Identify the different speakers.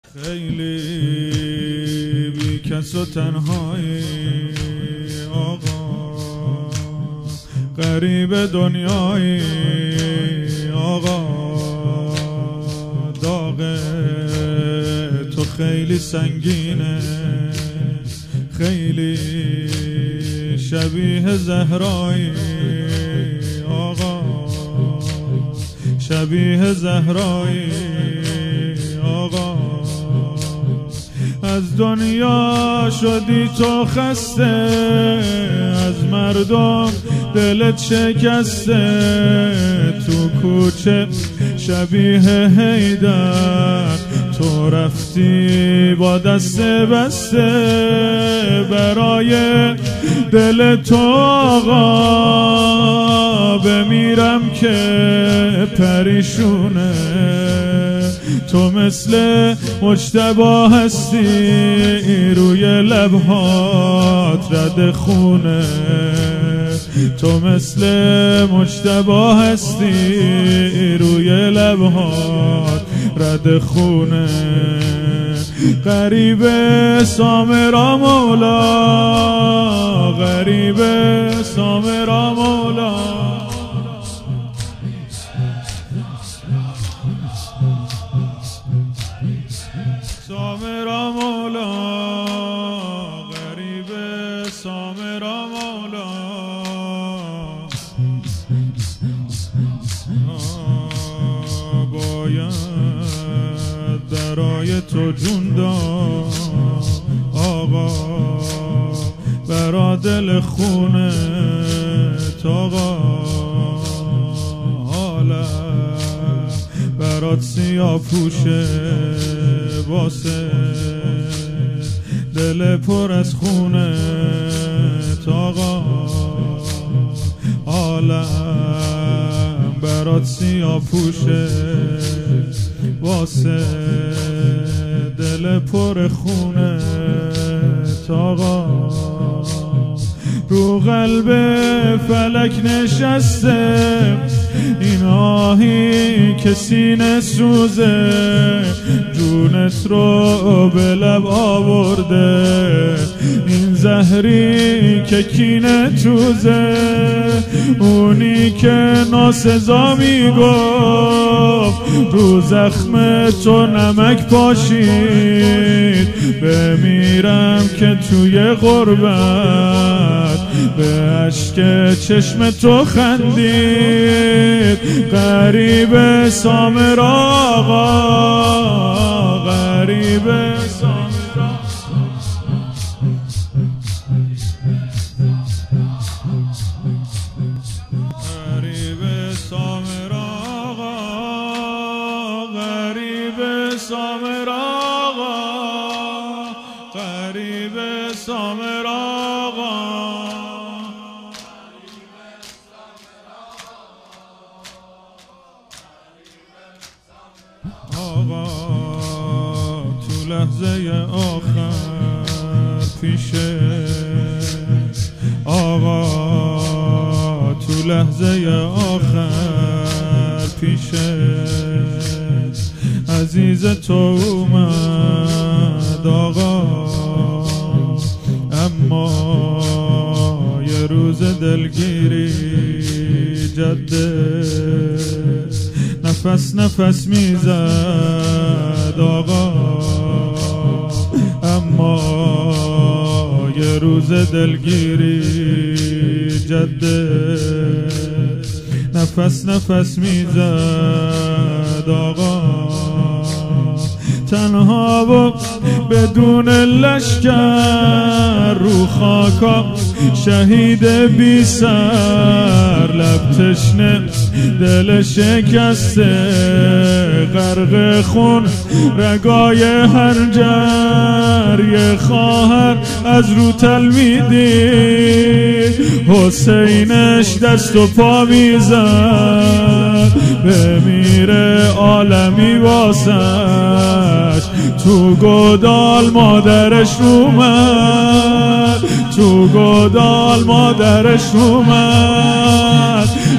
Speaker 1: خیلی بی کس و تنهایی آقا، غریب دنیایی آقا، داغ تو خیلی سنگینه، خیلی شبیه زهرایی آقا، شبیه زهرایی آقا. از دنیا شدی تو خسته، از مردم دلت شکسته، تو کوچه شبیه حیدر تو رفتی با دست بسته، برای دل تو آقا بمیرم که پریشونه. تو مثل مجتبی هستی روی لبهات رد خونه، تو مثل مجتبی هستی روی لبهات رد خونه. غریب سامرا مولا، غریب سامرا مولا، سامرا مولا، غریب سامرا مولا. باید برای تو جون داد آقا، برا دل خونه آقا، حالا برات سیاه پوشه واسه دل پر از خونه آقا، عالم برات سیاه پوشه واسه دل پر خونه آقا. رو قلب فلک نشسته این آهی که سینه سوزه، جونت رو به لب آورده این زهری که کینه توزه. اونی که ناسزا میگفت رو زخم تو نمک پاشید، بمیرم که توی غربت به اشک چشم تو خندید. غریب سامرا آقا، غریب سامرا، غریب سامرا آقا، غریب سامرا آقا، غریب سامرا آقا. آقا تو لحظه آخر پیشه، آقا تو لحظه آخر پیشه، عزیز تو اومد آقا، اما یه روز دلگیری جده نفس نفس میزد آقا، اما یه روز دلگیری جده نفس نفس میزد آقا. تنها و بدون لشکر رو خاکا شهید بی سر، لب تشنه دل شکسته غرق خون رگای هنجر، یه خواهر از رو تلمیدی حسینش دست و پا میزد، بمیره عالمی واسش تو گودال مادرش اومد، تو گودال مادرش اومد.